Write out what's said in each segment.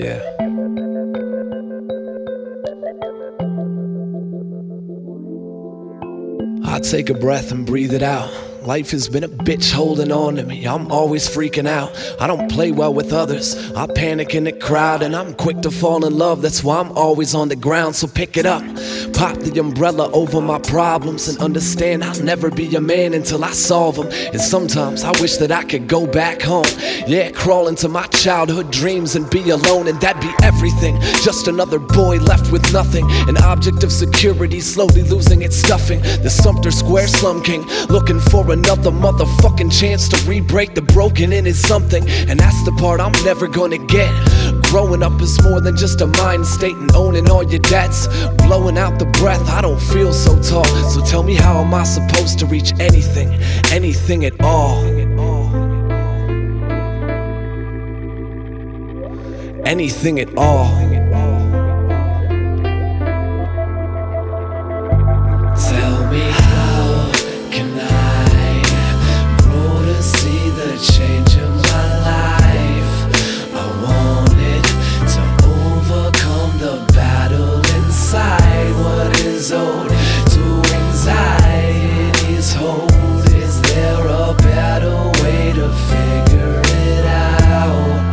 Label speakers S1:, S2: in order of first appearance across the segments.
S1: Yeah. I take a breath and breathe it out. Life has been a bitch holding on to me. I'm always freaking out. I don't play well with others. I panic in the crowd and I'm quick to fall in love. That's why I'm always on the ground, so pick it up. Pop the umbrella over my problems and understand I'll never be a man until I solve them. And sometimes I wish that I could go back home. Yeah, crawl into my childhood dreams and be alone, and that'd be everything. Just another boy left with nothing, an object of security slowly losing its stuffing. The Sumter Square Slum King, looking for another motherfucking chance to re-break the broken in is something, and that's the part I'm never gonna get. Growing up is more than just a mind state and owning all your debts. Blowing out the breath, I don't feel so tall. So tell me, how am I supposed to reach anything, anything at all? Anything at all. Tell me, how can I grow to see the change in my life? I want it to overcome the battle inside. What is owed to anxiety's hold? Is there a better way to figure it out?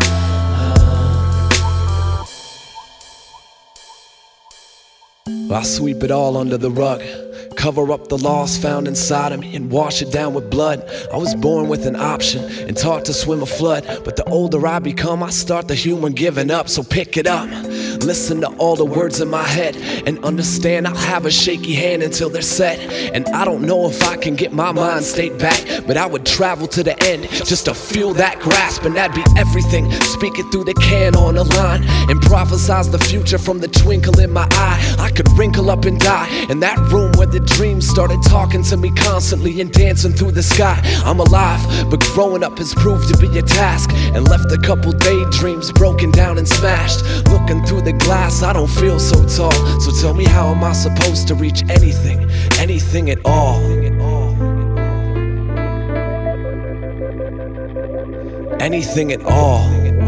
S1: I sweep it all under the rug, cover up the loss found inside of me and wash it down with blood. I was born with an option and taught to swim a flood, but the older I become, I start the humor giving up. So pick it up, listen to all the words in my head, and understand I'll have a shaky hand until they're set. And I don't know if I can get my mind state back, but I would travel to the end just to feel that grasp, and that'd be everything. Speak it through the can on a line and prophesize the future from the twinkle in my eye. I could wrinkle up and die in that room where the dreams started talking to me constantly and dancing through the sky. I'm alive, but growing up has proved to be a task, and left a couple daydreams broken down and smashed. Looking through the glass, I don't feel so tall. So tell me, how am I supposed to reach anything, anything at all? Anything at all.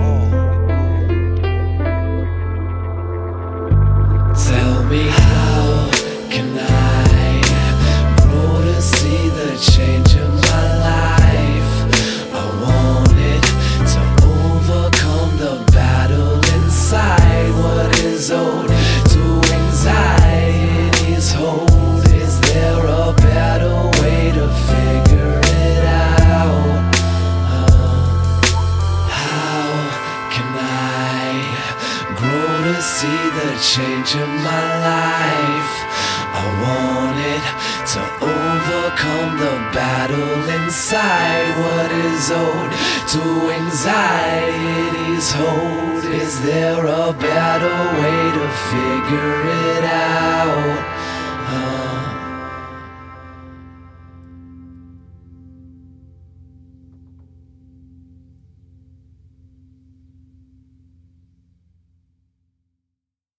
S1: Tell me, how can I grow to see the change in my life? I want it to overcome the battle inside. What is owed to anxiety's hold? Is there a better way to figure it out? How can I grow to see the change in my life? I want it to overcome the battle inside. What is owed to anxiety's hold? Is there a better way to figure it out?